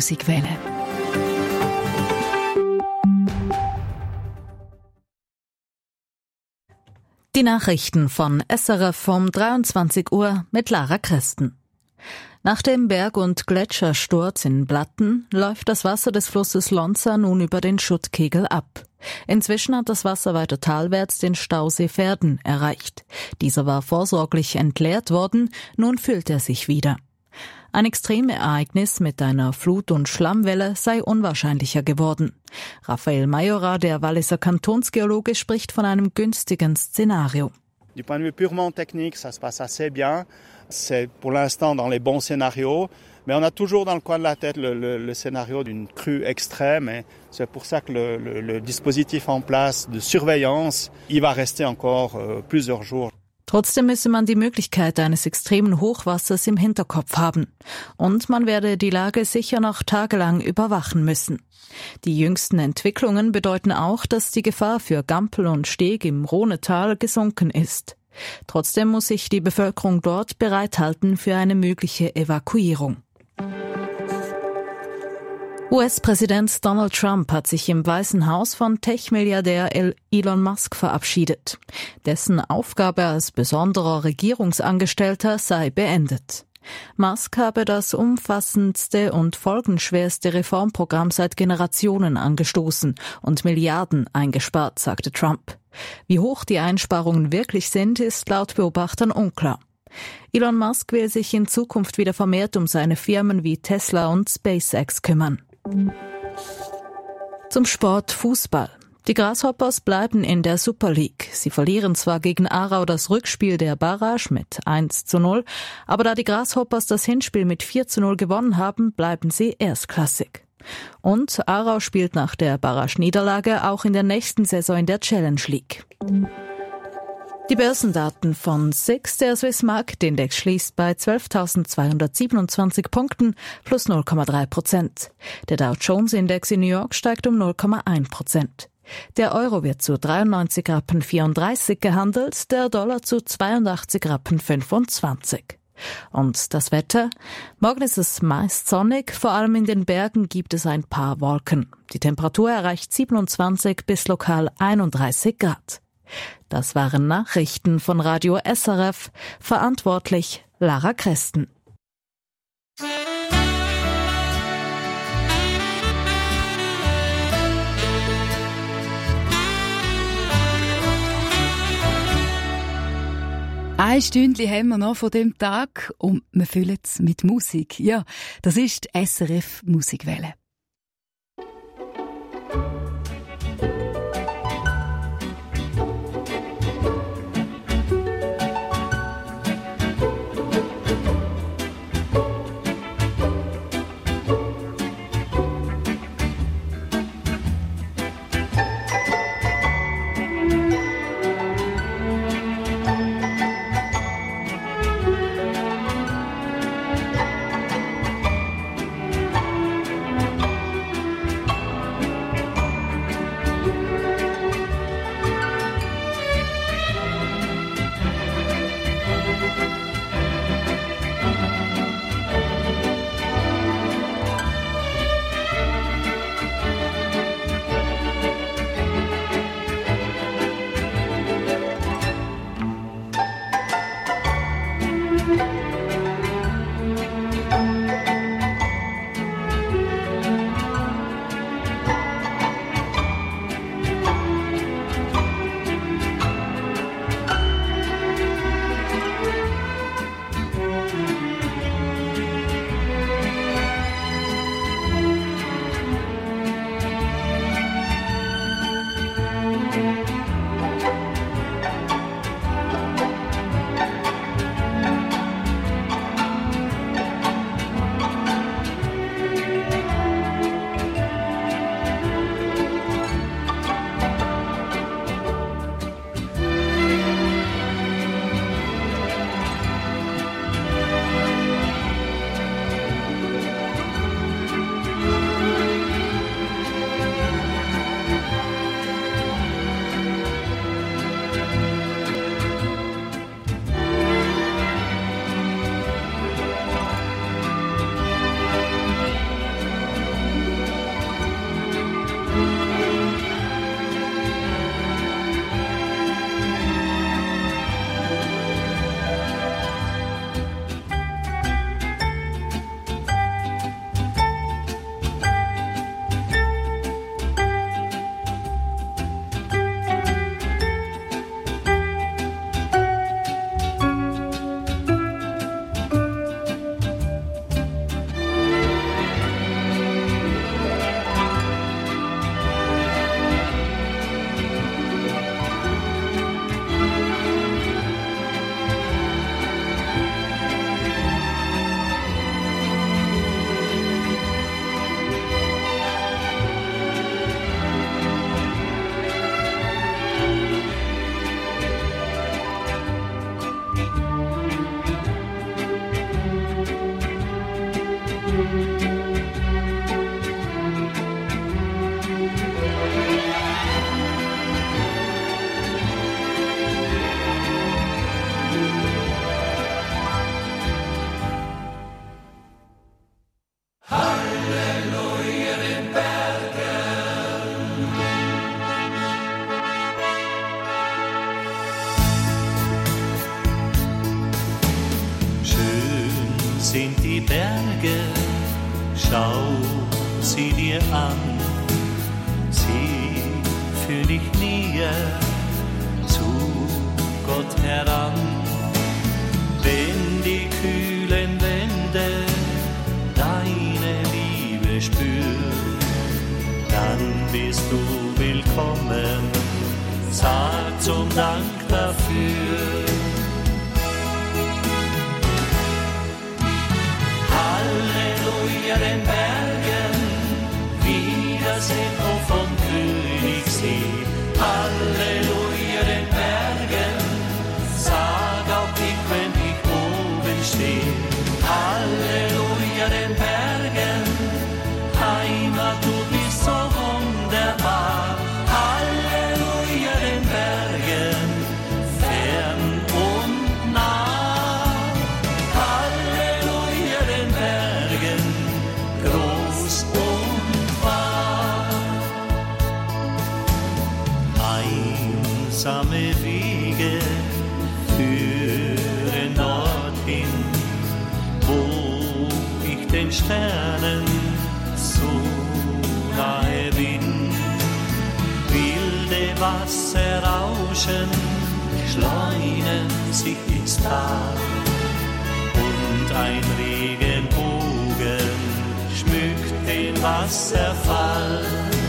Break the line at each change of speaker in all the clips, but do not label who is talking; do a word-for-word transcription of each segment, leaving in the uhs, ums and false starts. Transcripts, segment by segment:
Musikwelle. Die Nachrichten von S R F um dreiundzwanzig Uhr mit Lara Christen. Nach dem Berg- und Gletschersturz in Blatten läuft das Wasser des Flusses Lonza nun über den Schuttkegel ab. Inzwischen hat das Wasser weiter talwärts den Stausee Verden erreicht. Dieser war vorsorglich entleert worden, nun füllt er sich wieder. Ein Extremereignis mit einer Flut- und Schlammwelle sei unwahrscheinlicher geworden. Raphael Majora, der Walliser Kantonsgeologe, spricht von einem günstigen Szenario.
Du point de vue purement technique, ça se passe assez bien. C'est pour l'instant dans les bons scénarios. Mais on a toujours dans le coin de la tête le, le, le scénario d'une crue extrême. Et c'est pour ça que le, le, le dispositif en place de surveillance, il va rester encore euh, plusieurs jours.
Trotzdem müsse man die Möglichkeit eines extremen Hochwassers im Hinterkopf haben. Und man werde die Lage sicher noch tagelang überwachen müssen. Die jüngsten Entwicklungen bedeuten auch, dass die Gefahr für Gampel und Steg im Rhonetal gesunken ist. Trotzdem muss sich die Bevölkerung dort bereithalten für eine mögliche Evakuierung. U S-Präsident Donald Trump hat sich im Weißen Haus von Tech-Milliardär Elon Musk verabschiedet. Dessen Aufgabe als besonderer Regierungsangestellter sei beendet. Musk habe das umfassendste und folgenschwerste Reformprogramm seit Generationen angestoßen und Milliarden eingespart, sagte Trump. Wie hoch die Einsparungen wirklich sind, ist laut Beobachtern unklar. Elon Musk will sich in Zukunft wieder vermehrt um seine Firmen wie Tesla und SpaceX kümmern. Zum Sport Fußball. Die Grasshoppers bleiben in der Super League. Sie verlieren zwar gegen Aarau das Rückspiel der Barrage mit eins zu null, aber da die Grasshoppers das Hinspiel mit vier zu null gewonnen haben, bleiben sie erstklassig. Und Aarau spielt nach der Barrage-Niederlage auch in der nächsten Saison in der Challenge League. Die Börsendaten von S I X, der Swiss Market Index, schließt bei zwölftausendzweihundertsiebenundzwanzig Punkten plus null Komma drei Prozent. Der Dow Jones Index in New York steigt um null Komma eins Prozent. Der Euro wird zu dreiundneunzig Rappen vierunddreißig gehandelt, der Dollar zu zweiundachtzig Rappen fünfundzwanzig. Und das Wetter? Morgen ist es meist sonnig, vor allem in den Bergen gibt es ein paar Wolken. Die Temperatur erreicht siebenundzwanzig bis lokal einunddreißig Grad. Das waren Nachrichten von Radio S R F, verantwortlich Lara Christen.
Ein Stündchen haben wir noch von dem Tag und wir füllen es mit Musik. Ja, das ist die S R F Musikwelle.
Schau sie dir an, zieh für dich näher zu Gott heran. Wenn die kühlen Wände deine Liebe spüren, dann bist du willkommen, sag zum Dank dafür. Halleluja den Bergen, wie das Echo vom Königssee. Halleluja den Bergen, sag auch ich, wenn ich oben stehe. Halleluja den Bergen, Heimat, du bist so wunderbar. Halleluja den Bergen, fern und nah. Halleluja den Bergen, groß und wahr. Einsame Wege führen dorthin, wo ich den Sternen so nahe bin. Wilde Wasser rauschen, Schleunen sich ins Tal und ein Regenbogen schmückt den Wasserfall.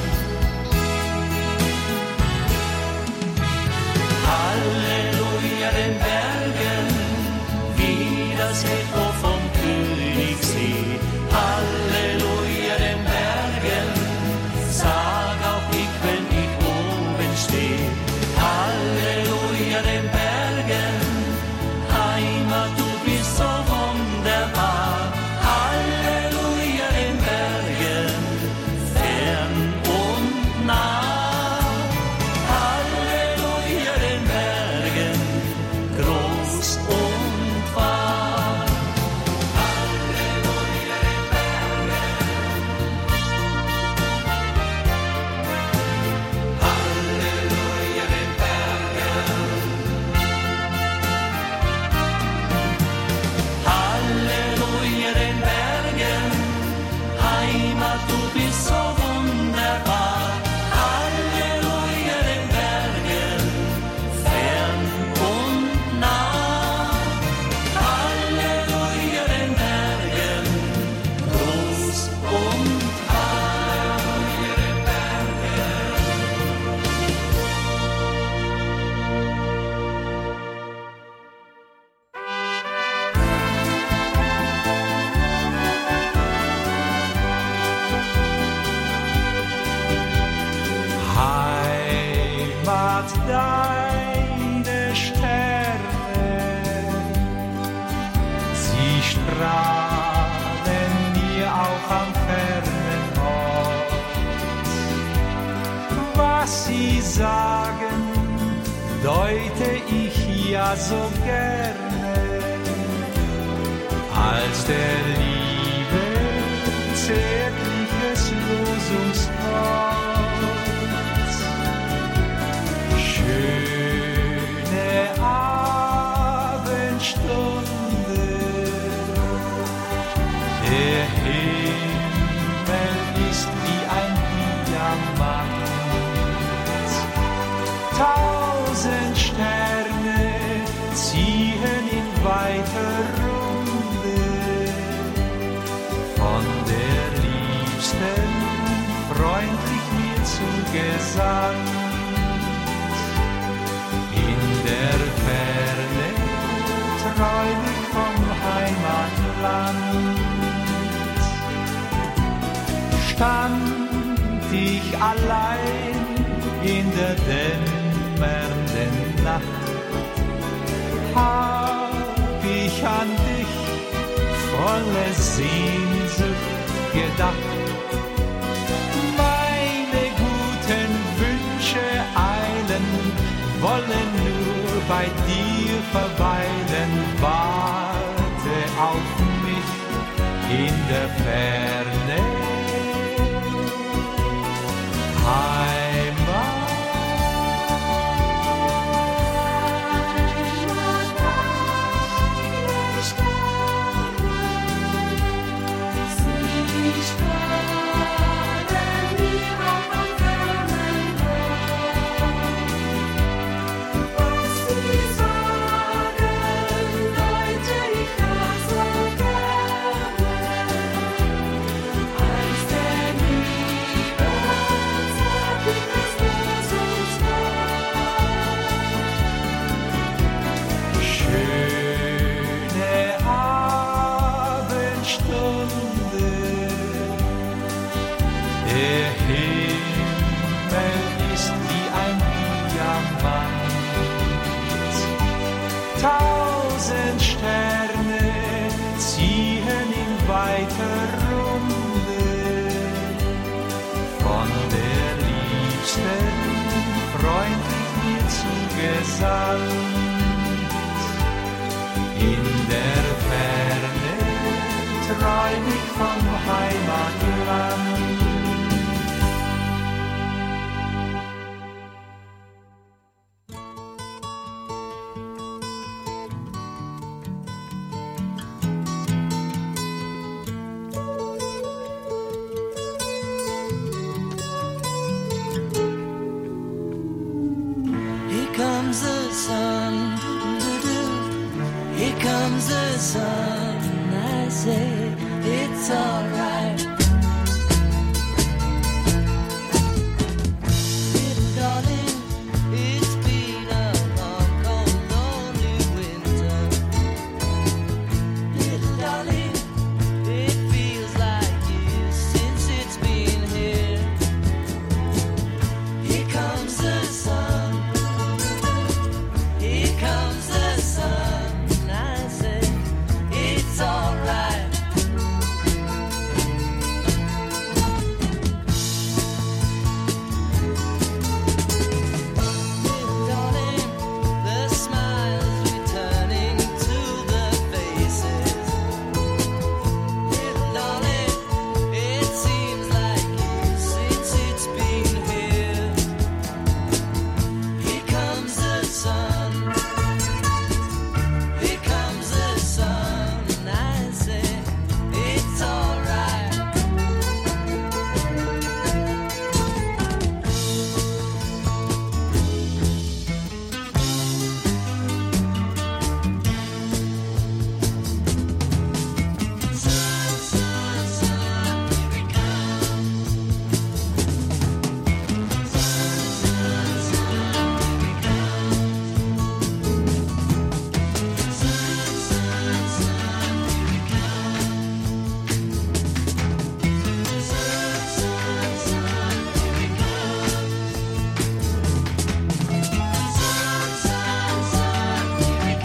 Halleluja den Bergen, wie das Echo vom Königssee. Halleluja den Bergen, sag auch ich, wenn ich oben stehe. Halleluja den Bergen, Heimat, du bist so wunderbar. Halleluja den Bergen, fern und nah. Halleluja den Bergen, groß und wahr. Halleluja den Bergen. Halleluja den Bergen. Halleluja den Bergen, Heimat, du bist so wunderbar. Halleluja den Bergen, fern und nah. Halleluja den Bergen, groß und Halleluja den Bergen.
Heimat, deine Sterne, sie strahlen mir auch am fernen Ort. Was sie sagen, deute ich ja so gerne, als der Liebe zärtliches Losungswort. Schöne Abendstunde, der Himmel ist wie ein Diamant. Tausend Sterne ziehen in weiter Runde von der Liebsten freundlich mir zugesandt. In der Ferne träum ich vom Heimatland. Stand ich allein in der dämmernden Nacht, hab ich an dich voller Sehnsucht gedacht. Meine guten Wünsche eilen, wollen nur bei dir verweilen. Warte auf mich in der Ferne. Heimat,
Sterne, sie
Der Himmel ist wie ein Diamant. Tausend Sterne ziehen in weiter Runde von der Liebsten freundlich mir zugesandt. In der Ferne träum ich vom Heimatland.
Here comes the sun, here comes the sun. I say it's alright. Little darling, it's been a long, cold, lonely winter. Little darling, it feels like years since it's been here. Here comes the sun. Here comes the sun. I say it's alright. Little darling, the smiles returning to the faces. Little darling, it seems like years since it's been here. Here comes the sun. Here comes the sun. I say it's alright. Sun, sun, sun, here it comes. Sun, sun, sun, here it comes. Sun, sun, sun, here it comes. Sun, sun, sun, here it comes. Sun, sun, sun, here it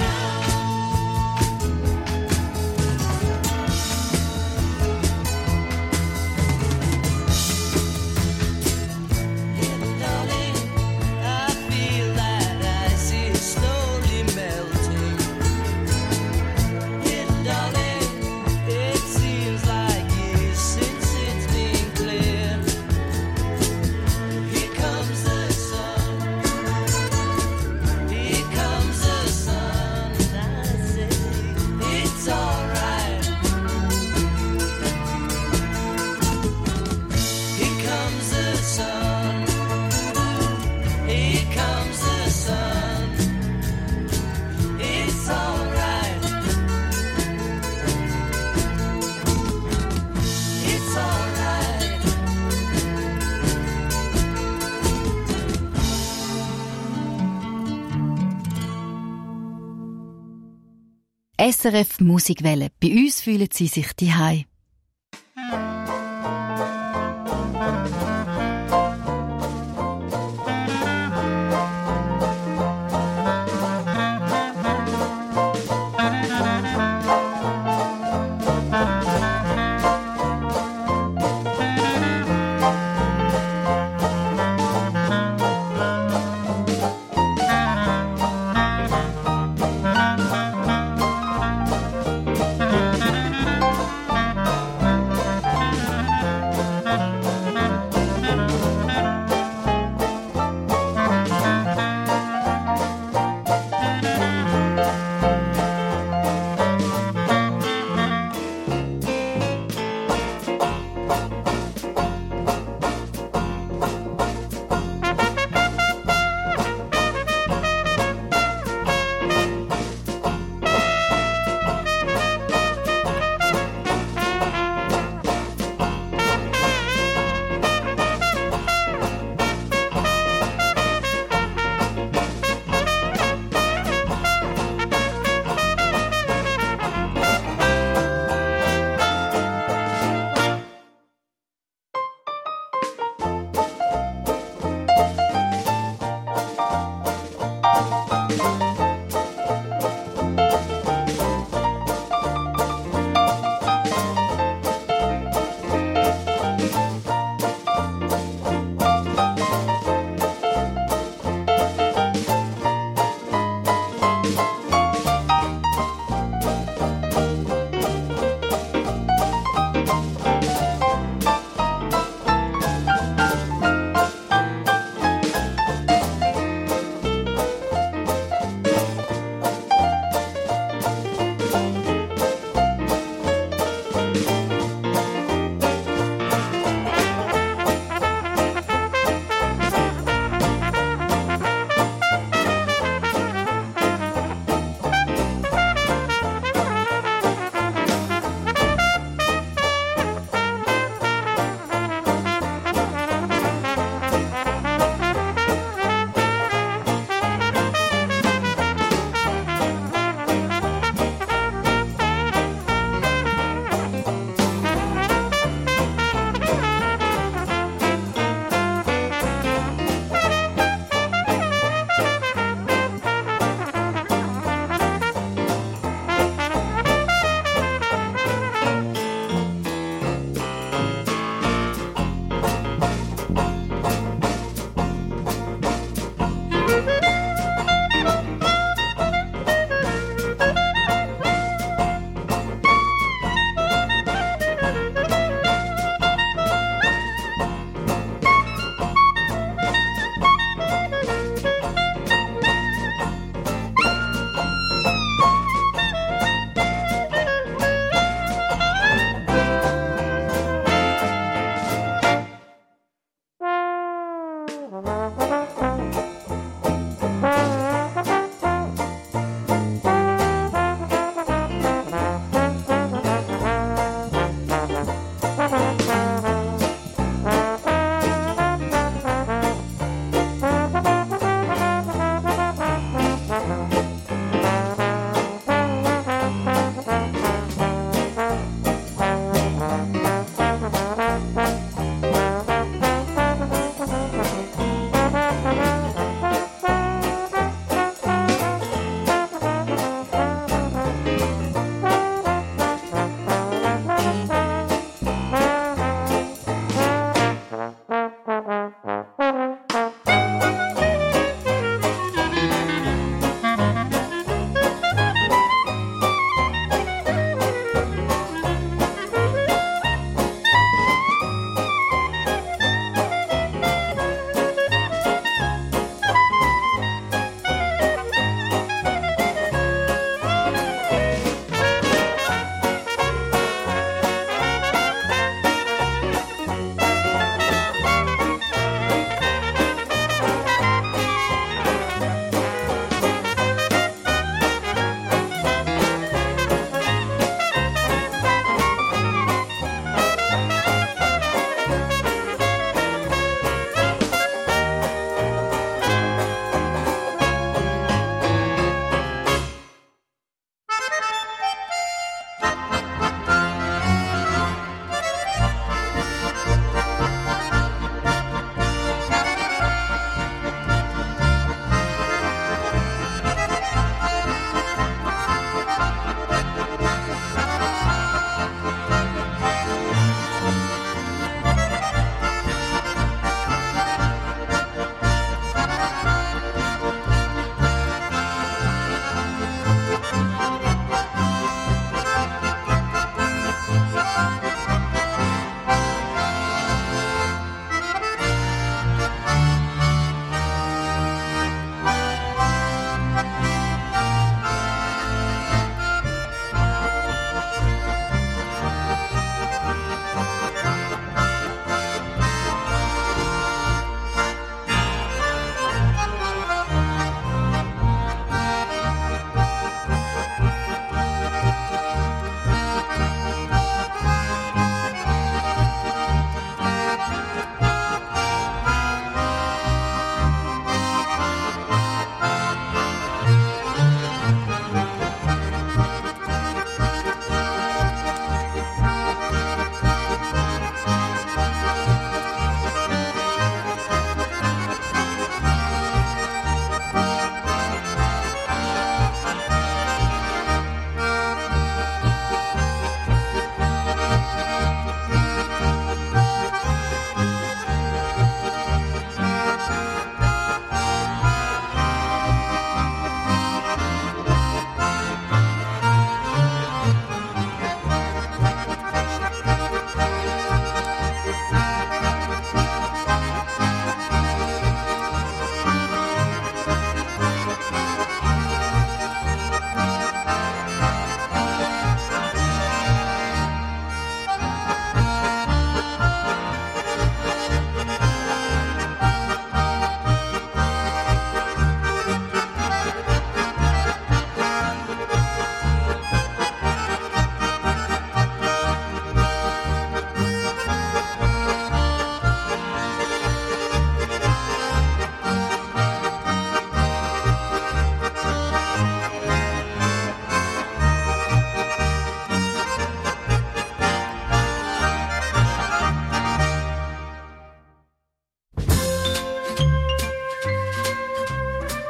Little darling, I feel that ice is slowly melting. Little darling, it seems like years since it's been clear. Here comes the sun. Here comes the sun. I say it's alright. Here comes the sun. Here comes the sun. It's alright. It's alright.
S R F Musikwelle. Bei uns fühlen Sie sich zu Hause.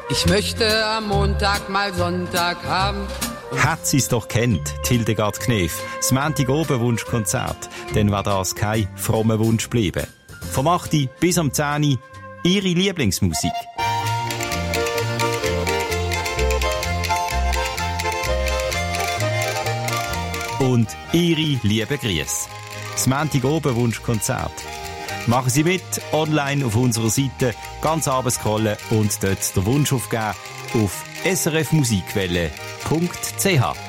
Ich möchte am Montag mal Sonntag haben.
Hat sie's doch kennt, Hildegard Knef. Das Montag-Oben-Wunschkonzert. Dann war das kein frommer Wunsch bleiben. Vom acht bis am zehn Ihre Lieblingsmusik. Und Ihre lieben Grüße. Das Montag-Oben-Wunschkonzert. Machen Sie mit, online auf unserer Seite, ganz runter scrollen und dort den Wunsch aufgeben auf s r f musikwelle punkt c h.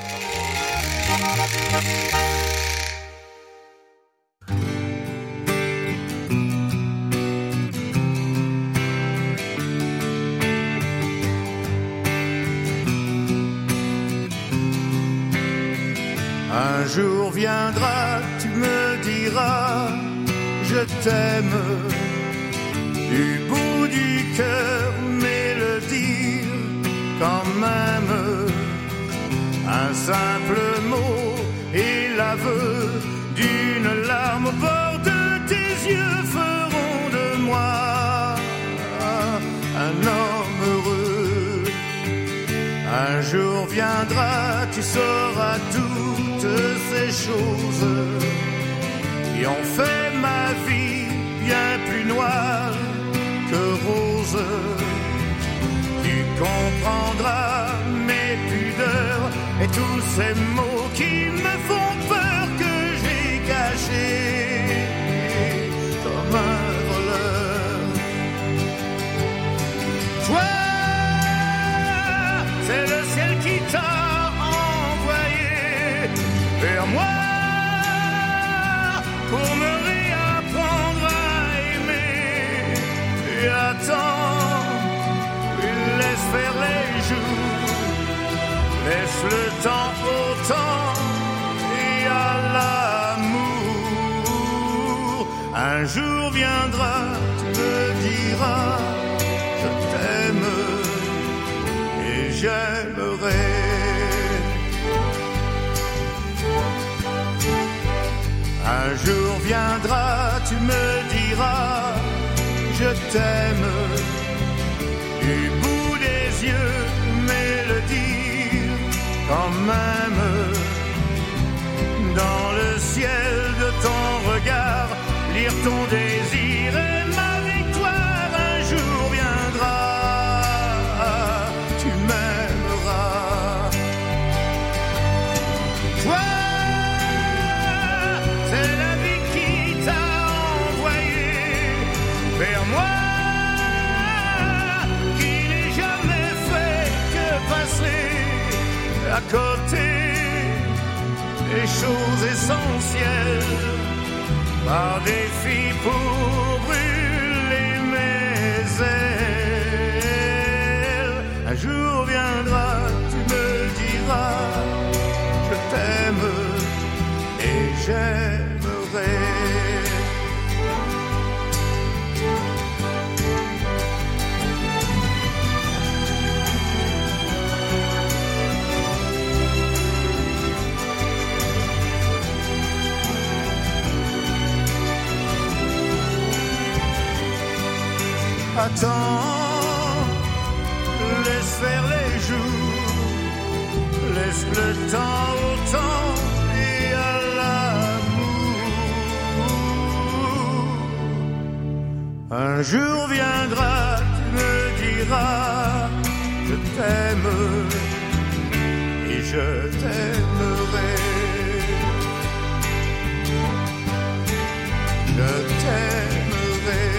Un jour viendra, tu me diras, je t'aime, du bout du cœur, mais le dire quand même, un simple mot et l'aveu d'une larme au bord de tes yeux feront de moi un homme heureux. Un jour viendra, tu sauras toutes ces choses qui ont fait ma vie bien plus noire que rose. Tu comprendras mes pudeurs et tous ces mots qui me font peur que j'ai cachés comme un voleur. Toi, c'est le ciel qui t'a envoyé vers moi pour me réapprendre à aimer. Et attends, laisse faire les jours, laisse le temps au temps et à l'amour. Un jour viendra, tu me diras, je t'aime et j'aimerai. Un jour viendra, tu me diras, je t'aime, du bout des yeux, mais le dire quand même, dans le ciel de ton regard, lire ton désir et ma victoire. Un jour viendra, tu m'aimeras. Toi, c'est la vie qui t'a envoyé vers moi, qui n'ai jamais fait que passer à côté des choses essentielles, par défi pour brûler mes ailes. Un jour viendra, tu me diras, je t'aime et j'aimerai. Attends, laisse faire les jours, laisse le temps au temps et à l'amour. Un jour viendra, tu me diras, je t'aime et je t'aimerai. Je t'aimerai.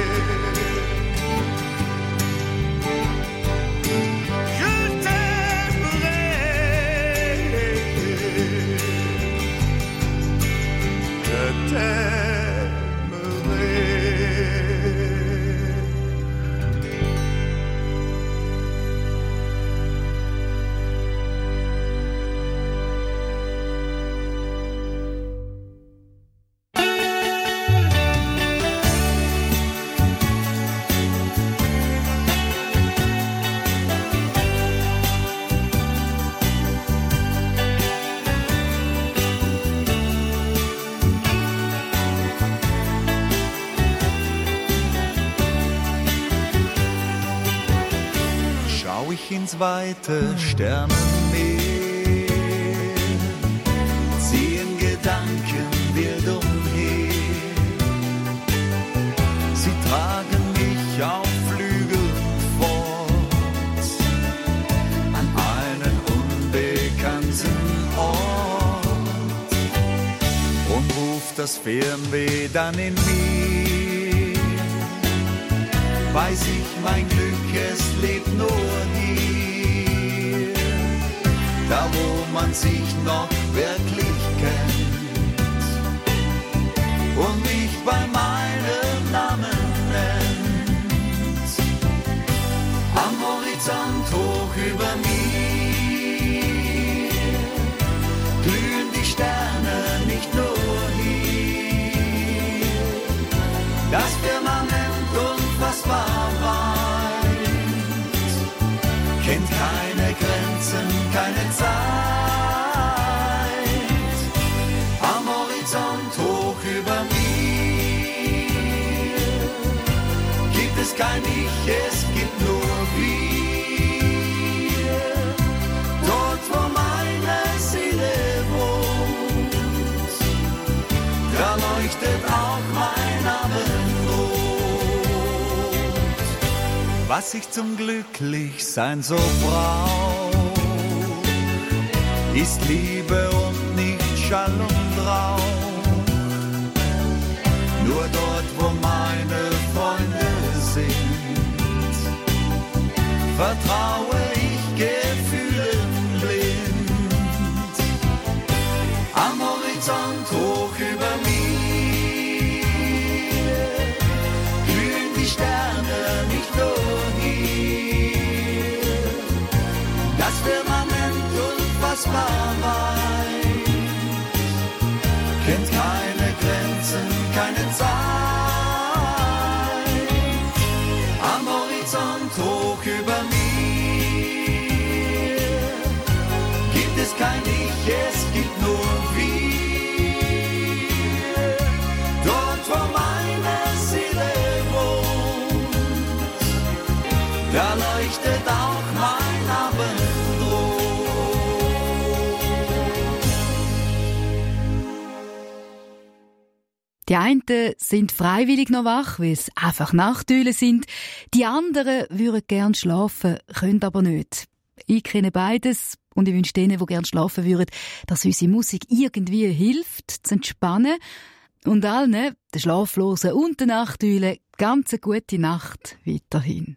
ich ins weite Sternenmeer. Ziehen Gedanken wild umher. Sie tragen mich auf Flügeln fort an einen unbekannten Ort und ruft das Fernweh dann in mir. Weiß ich, mein Glück, es lebt nur hier, da wo man sich noch wirklich kennt und mich bei meinem Namen nennt. Am Horizont hoch über mir glühen die Sterne nicht nur hier, das Firmament unfassbar weit, kennt keine Grenzen, keine Zeit. Am Horizont hoch über mir gibt es kein Ich, es gibt nur wir. Dort, wo meine Seele wohnt, da leuchtet auch mein Abendrot. Was ich zum Glücklichsein so brauch, ist Liebe und nicht Schall und Rauch. Nur dort, wo meine Freunde sind, vertraue ich Gefühlen blind. Am Horizont hoch über mir glühen die Sterne nicht nur hier, das Firmament unfassbar weit, kennt keine Grenzen, keine Zeit. Am Horizont hoch über mir gibt es kein Ich, es gibt nur wir. Dort, wo meine Seele wohnt, da leuchtet auch mein Abendrot.
Die einen sind freiwillig noch wach, weil sie einfach Nachteulen sind. Die anderen würden gern schlafen, können aber nicht. Ich kenne beides und ich wünsche denen, die gern schlafen würden, dass unsere Musik irgendwie hilft, zu entspannen. Und allen, den Schlaflosen und den Nachteulen, ganz eine gute Nacht weiterhin.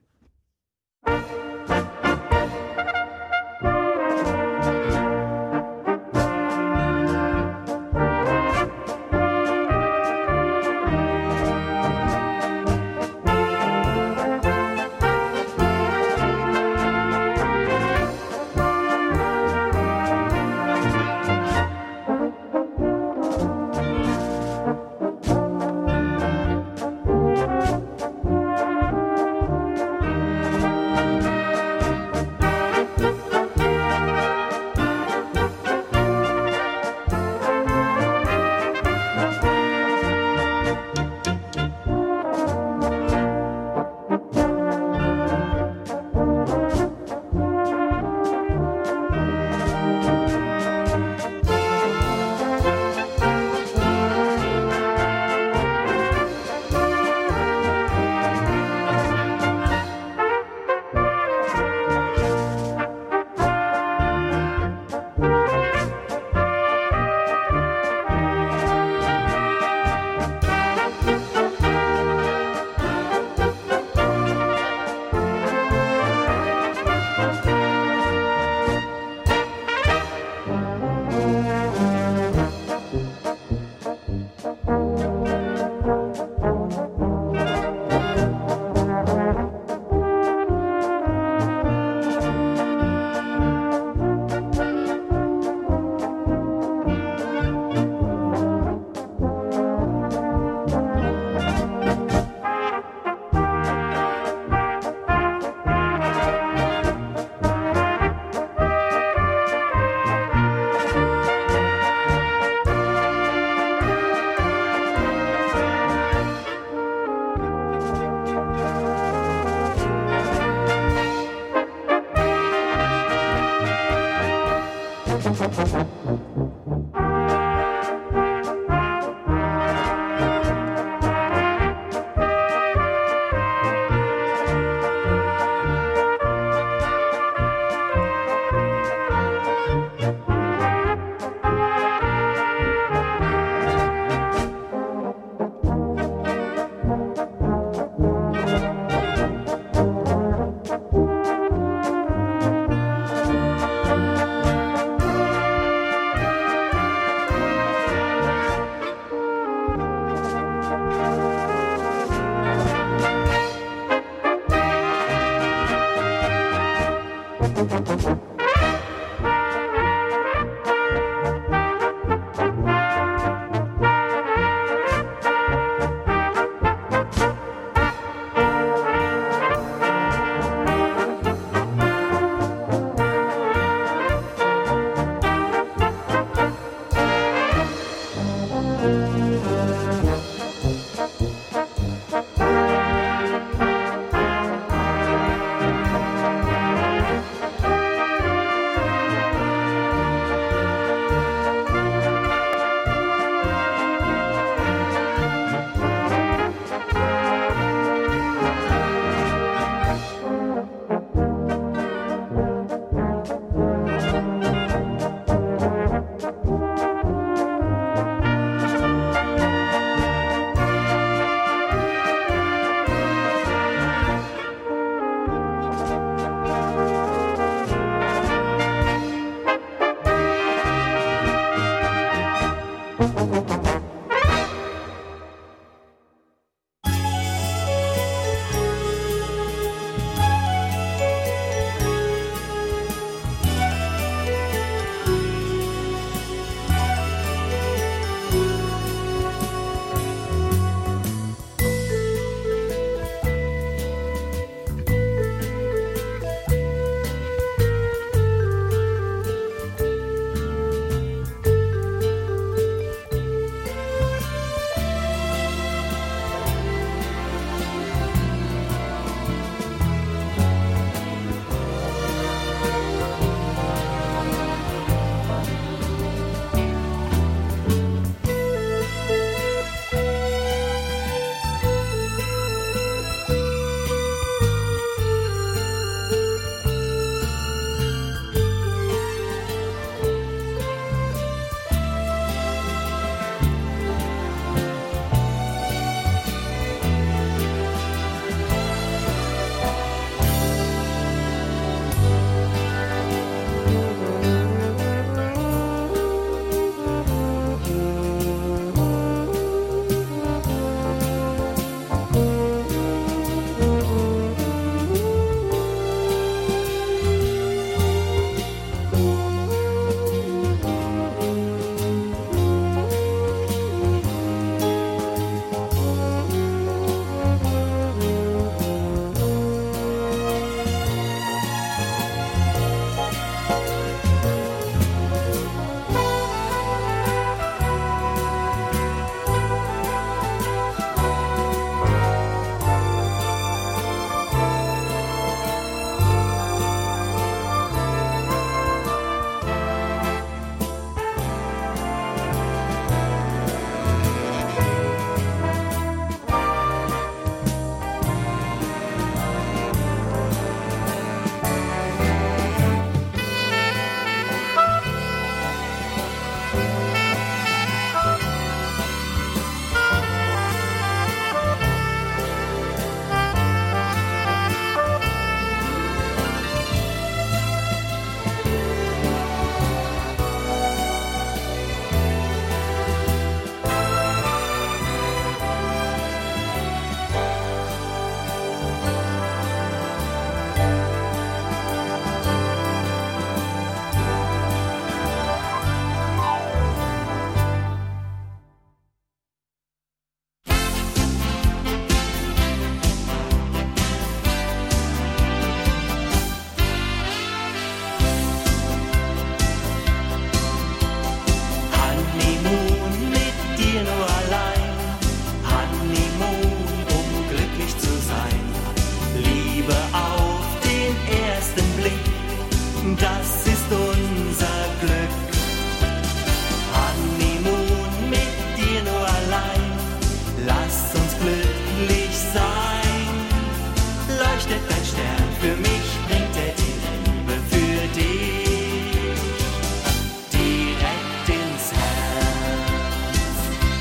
sein. Leuchtet dein Stern, für mich bringt er die Liebe für dich direkt ins Herz.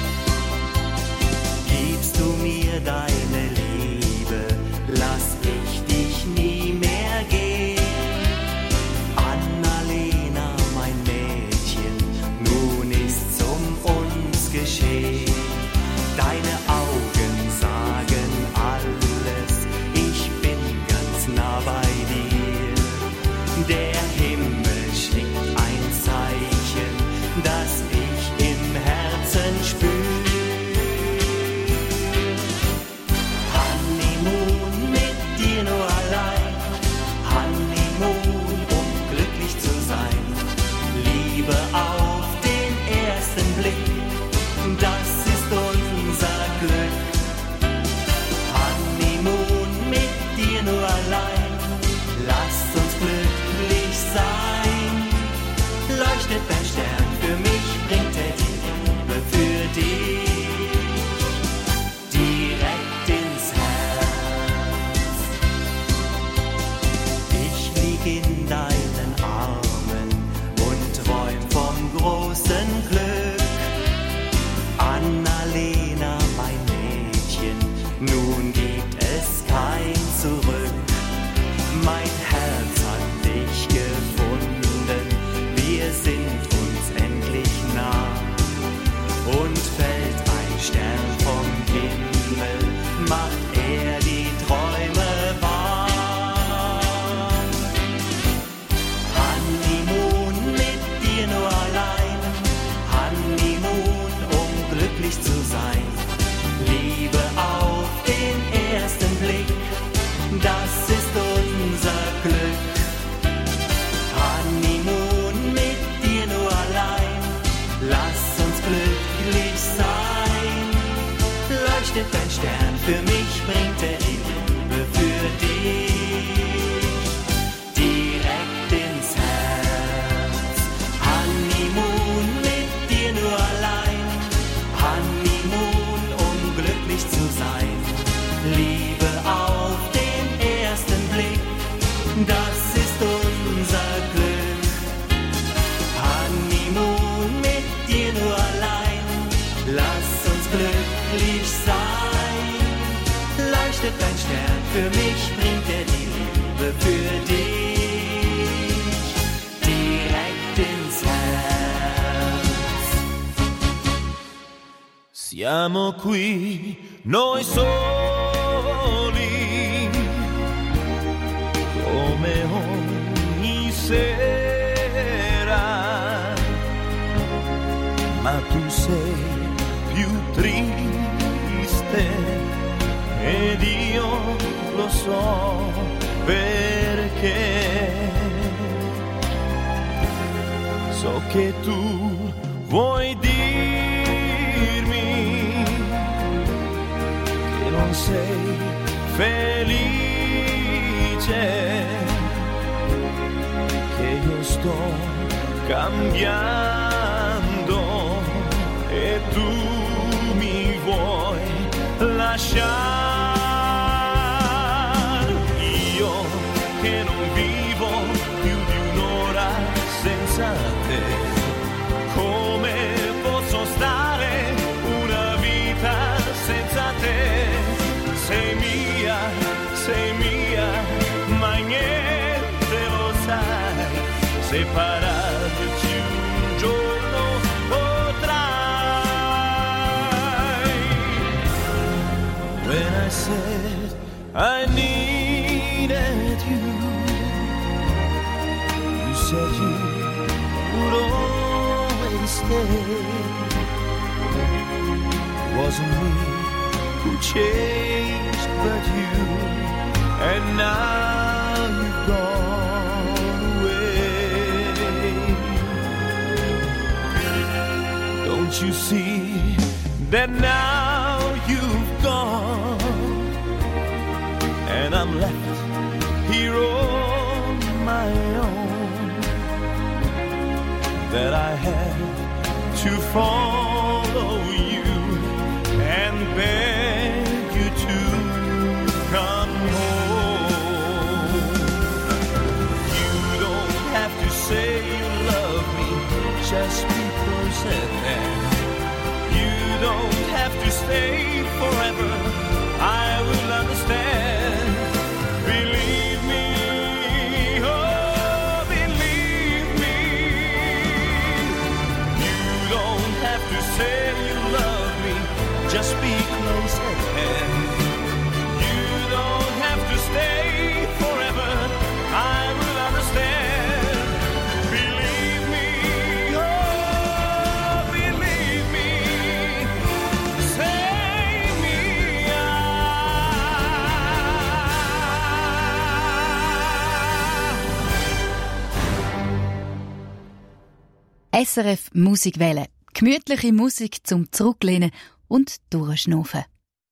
Gibst du mir deine Liebe, lass ich dich nie mehr gehen. Annalena, mein Mädchen, nun ist's um uns geschehen. Deine Augen sagen alles, ich bin ganz nah bei dir. Der Himmel schickt ein Zeichen, das ich im Herzen spür. Honeymoon mit dir nur allein, Honeymoon, um glücklich zu sein. Liebe auf den ersten Blick, das ist unser Glück. Honeymoon mit dir nur allein, lass uns glücklich sein. Leuchtet dein Stern, für mich bringt er die Liebe für dich direkt ins Herz. Ich lieg in deinen Armen und träum vom großen Glück. Annalena, mein Mädchen, nun gibt es kein Zurück. Mein Herz hat dich gefunden, wir sind uns endlich nah. Und fällt ein Stern vom Himmel, macht er die Träume wahr. Honeymoon mit dir nur allein, Honeymoon, um glücklich zu sein. Liebe auf den ersten Blick, das ist unser Glück. Honeymoon mit dir nur allein, lass uns glücklich sein. Leuchtet dein Stern, für mich bringt er die Liebe für dich direkt ins Herz. Honeymoon mit dir nur allein, Honeymoon, um glücklich zu sein. Liebe auf den ersten Blick, das ist unser Glück. Honeymoon mit dir nur allein, lass uns glücklich sein. Leuchtet dein Stern, für mich bringt er die Liebe für dich direkt ins Herz.
Siamo qui, noi soli, come ogni sera, ma tu sei più triste ed io lo so perché. So che tu vuoi dirmi che non sei felice, che io sto cambiando e tu mi vuoi lasciare. Io che non vivo più di un'ora senza te, come posso stare una vita senza te? Sei mia, sei mia, ma niente lo sai, separarci un giorno potrai. When I said I needed you, you said you would always stay. It wasn't me who changed but you, and now you've gone away. Don't you see that now you've gone, and I'm left here on my own, that I have to follow you and beg you to
stay forever, I will understand. Believe me, oh, believe me. You don't have to say you love me, just be close at hand. You don't have to stay forever, I will understand. Believe me, oh, believe me. Save me,
S R F Musikwelle. Gemütliche Musik zum Zurücklehnen und Durchschnaufen.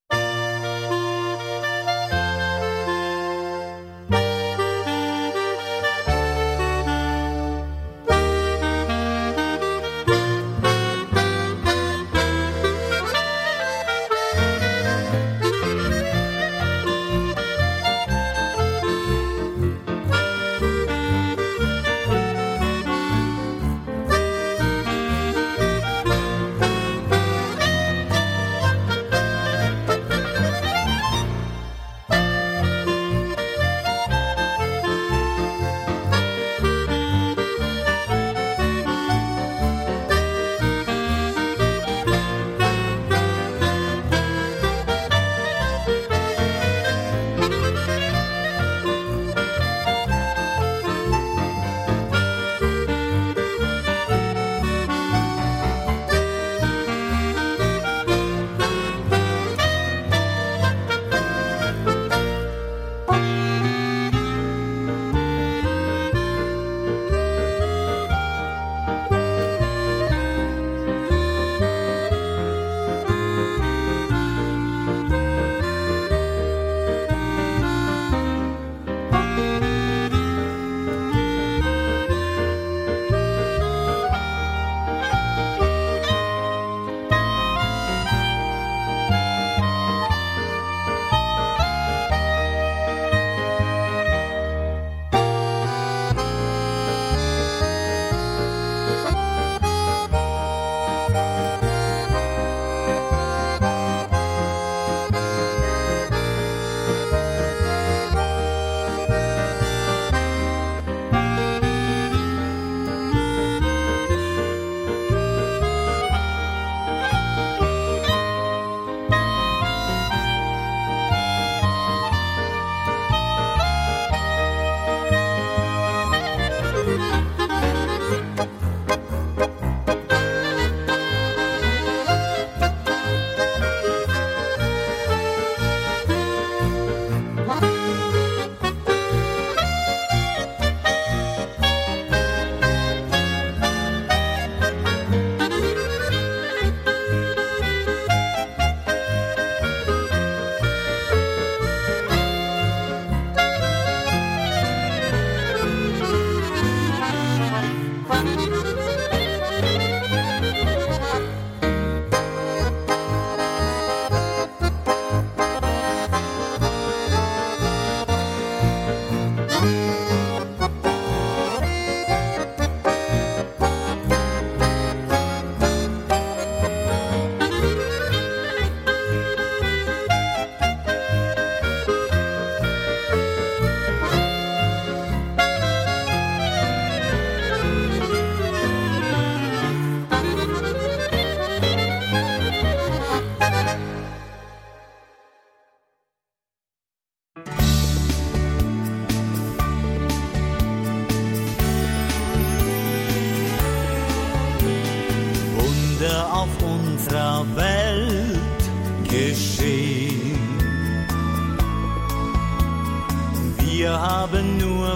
Wir haben nur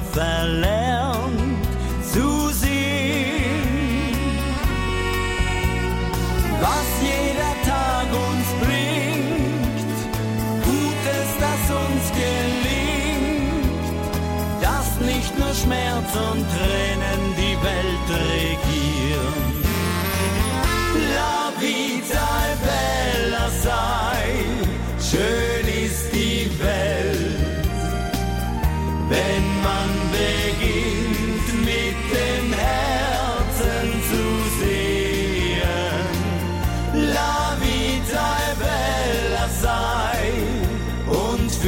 verlernt zu sehen, was jeder Tag uns bringt. Gutes, das uns gelingt, dass nicht nur Schmerz und Tränen die Welt regieren. La vita è bella, sai, schön ist die Welt, wenn man beginnt mit dem Herzen zu sehen. La vita è bella.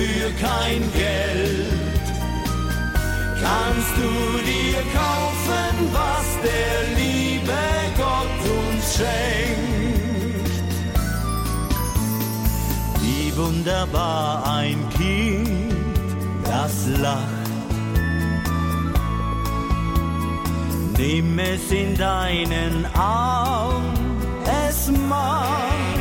für kein Geld kannst du dir kaufen, was der liebe Gott uns schenkt. Wie wunderbar ein Kind, das lacht. Nimm es in deinen Arm, es macht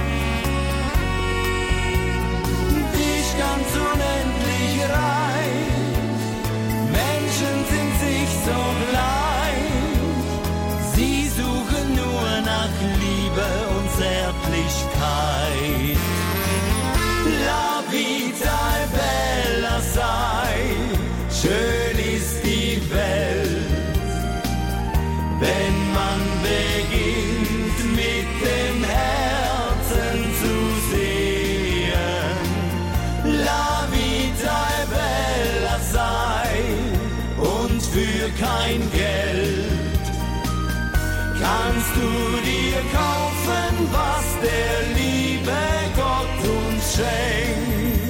dich ganz unendlich reich. Menschen sind sich so gleich, sie suchen nur nach Liebe und Zärtlichkeit. La vita è bella, sai, schön ist die Welt, wenn man beginnt mit dem Herzen zu sehen. La vita è bella, sei, und für kein Geld kannst du dir kaufen, was der liebe Gott uns schenkt.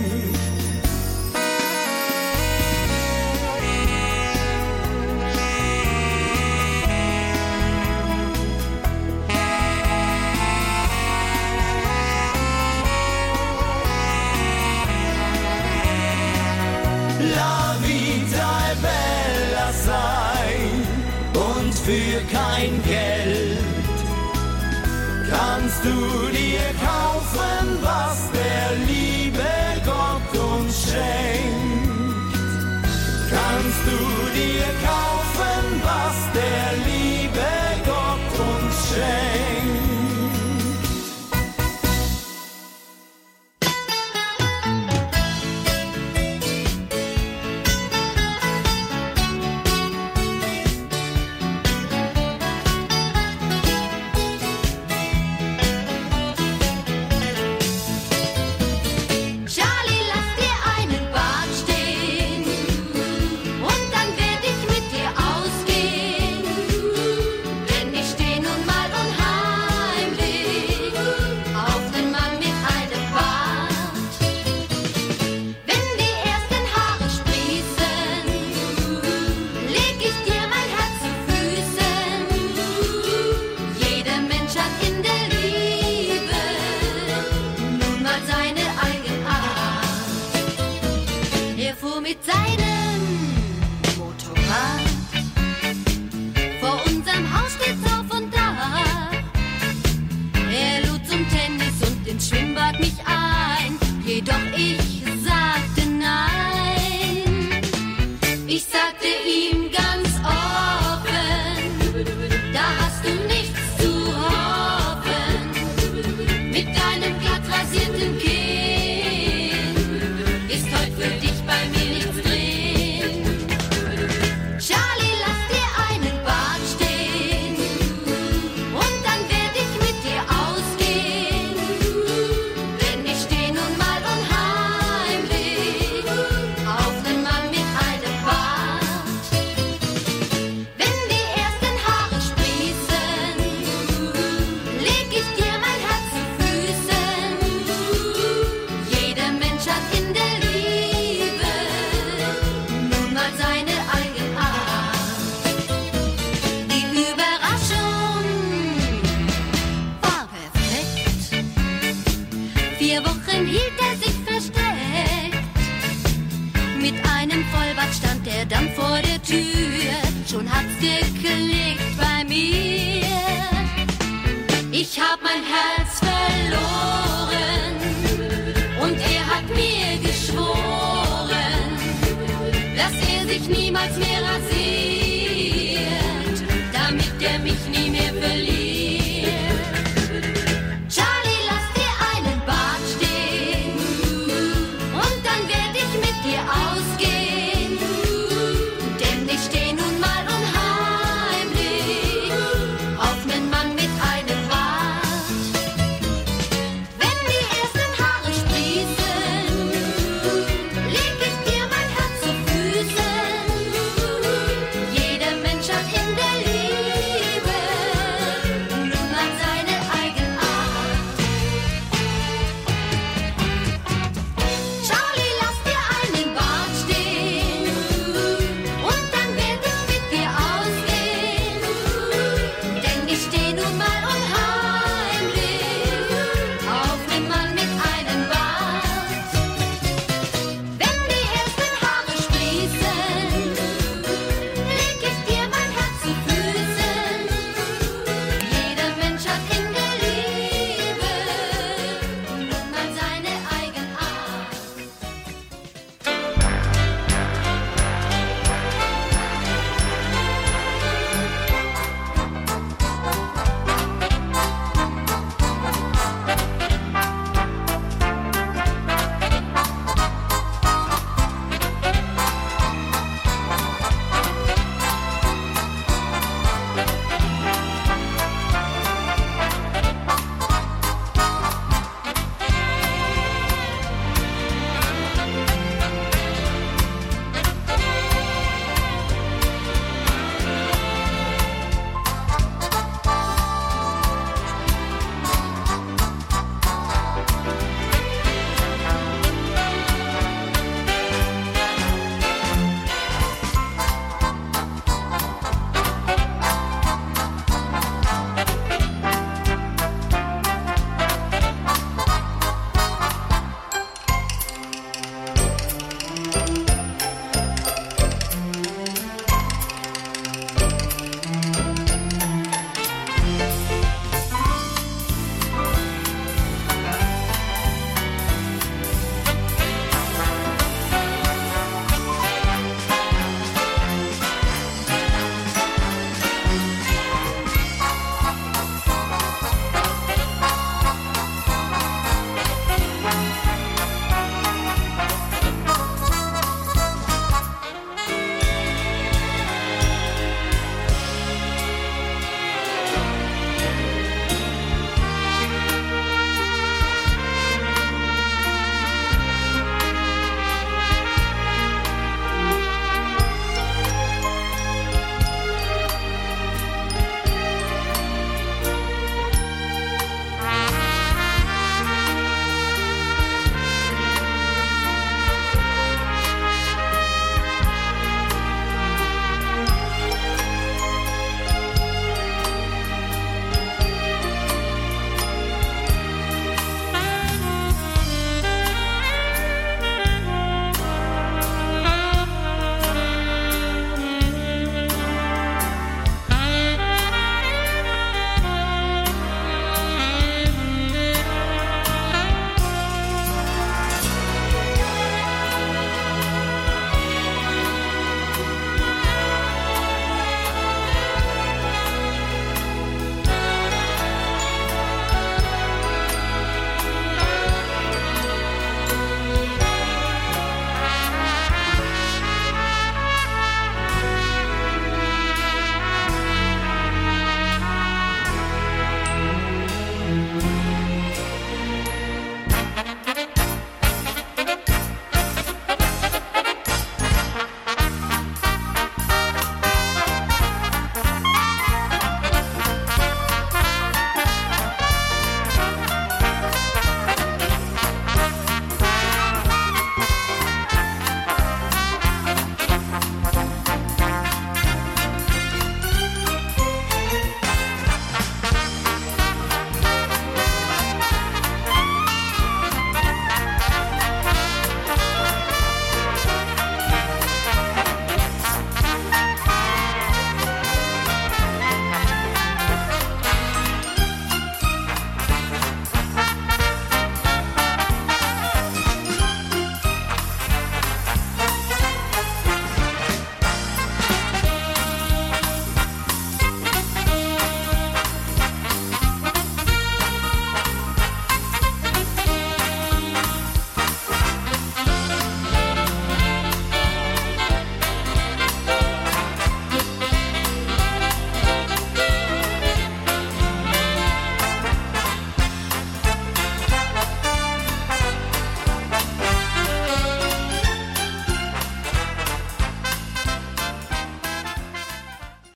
La vita è bella, sai, und für kein Geld kannst du dir kaufen, was der liebe Gott uns schenkt. Kannst du dir kaufen, was der liebe Gott uns schenkt.
Mit seinem Motorrad vor unserem Haus steht's auf und da. Er lud zum Tennis und ins Schwimmbad mich ein, jedoch ich sagte nein. Ich sagte ihm ganz offen, da hast du nichts zu hoffen. Mit deinem glatt rasierten Kinn ist heut für dich bei mir. Stand er dann vor der Tür, schon hat's geklickt bei mir. Ich hab mein Herz verloren und er hat mir geschworen, dass er sich niemals mehr rasiert, damit er mich nie mehr verliert. Charlie, lass dir einen Bart stehen und dann werd ich mit dir ausgehen. Leg ich dir mein Herz zu Füßen.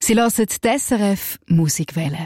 Sie hören die S R F Musikwelle.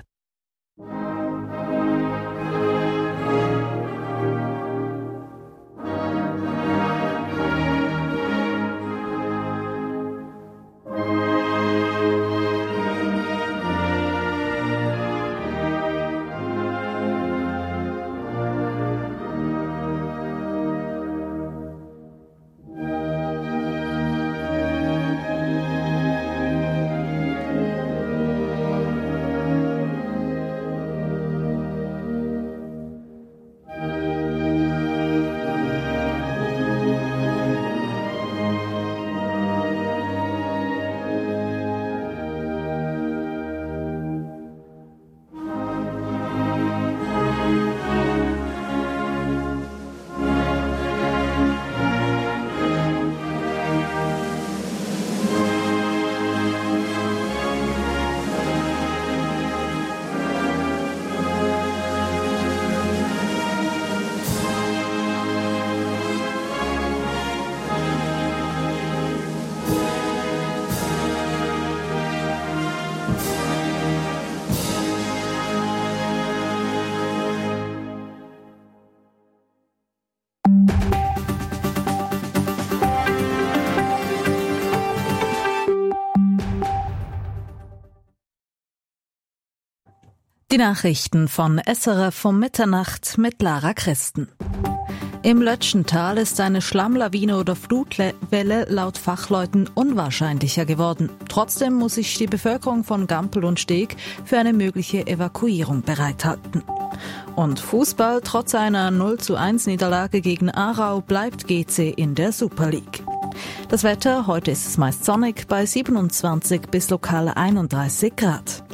Die Nachrichten von S R F um Mitternacht mit Lara Christen. Im Lötschental ist eine Schlammlawine oder Flutwelle laut Fachleuten unwahrscheinlicher geworden. Trotzdem muss sich die Bevölkerung von Gampel und Steg für eine mögliche Evakuierung bereithalten. Und Fußball, trotz einer null zu eins Niederlage gegen Aarau, bleibt G C in der Super League. Das Wetter, heute ist es meist sonnig bei siebenundzwanzig bis lokal einunddreißig Grad.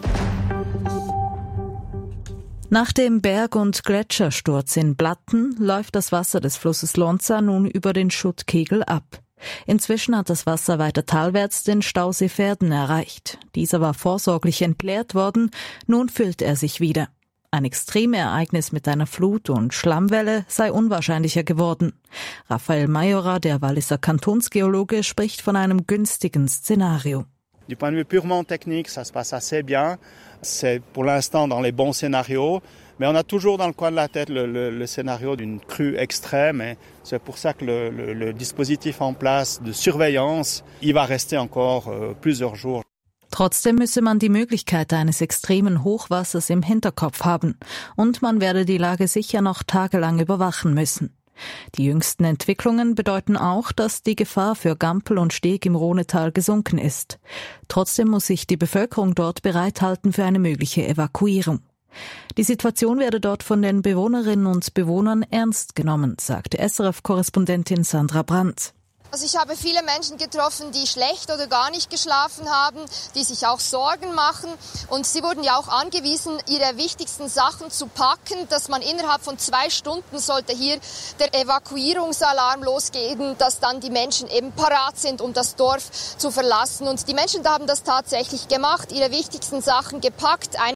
Nach dem Berg- und Gletschersturz in Blatten läuft das Wasser des Flusses Lonza nun über den Schuttkegel ab. Inzwischen hat das Wasser weiter talwärts den Stausee Verden erreicht. Dieser war vorsorglich entleert worden, nun füllt er sich wieder. Ein Extremereignis mit einer Flut- und Schlammwelle sei unwahrscheinlicher geworden. Raphael Majora, der Walliser Kantonsgeologe, spricht von einem günstigen Szenario.
Du point de vue purement technique, ça se passe assez bien. C'est pour l'instant dans les bons scénarios, mais on a toujours dans le coin de la tête le, le, le scénario d'une crue extrême. Et c'est pour ça que le, le, le dispositif en place de surveillance, il va rester encore euh, plusieurs jours.
Trotzdem müsse man die Möglichkeit eines extremen Hochwassers im Hinterkopf haben und man werde die Lage sicher noch tagelang überwachen müssen. Die jüngsten Entwicklungen bedeuten auch, dass die Gefahr für Gampel und Steg im Rhonetal gesunken ist. Trotzdem muss sich die Bevölkerung dort bereithalten für eine mögliche Evakuierung. Die Situation werde dort von den Bewohnerinnen und Bewohnern ernst genommen, sagte S R F-Korrespondentin Sandra Brandt.
Also ich habe viele Menschen getroffen, die schlecht oder gar nicht geschlafen haben, die sich auch Sorgen machen. Und sie wurden ja auch angewiesen, ihre wichtigsten Sachen zu packen, dass man innerhalb von zwei Stunden sollte hier der Evakuierungsalarm losgehen, dass dann die Menschen eben parat sind, um das Dorf zu verlassen. Und die Menschen haben das tatsächlich gemacht, ihre wichtigsten Sachen gepackt.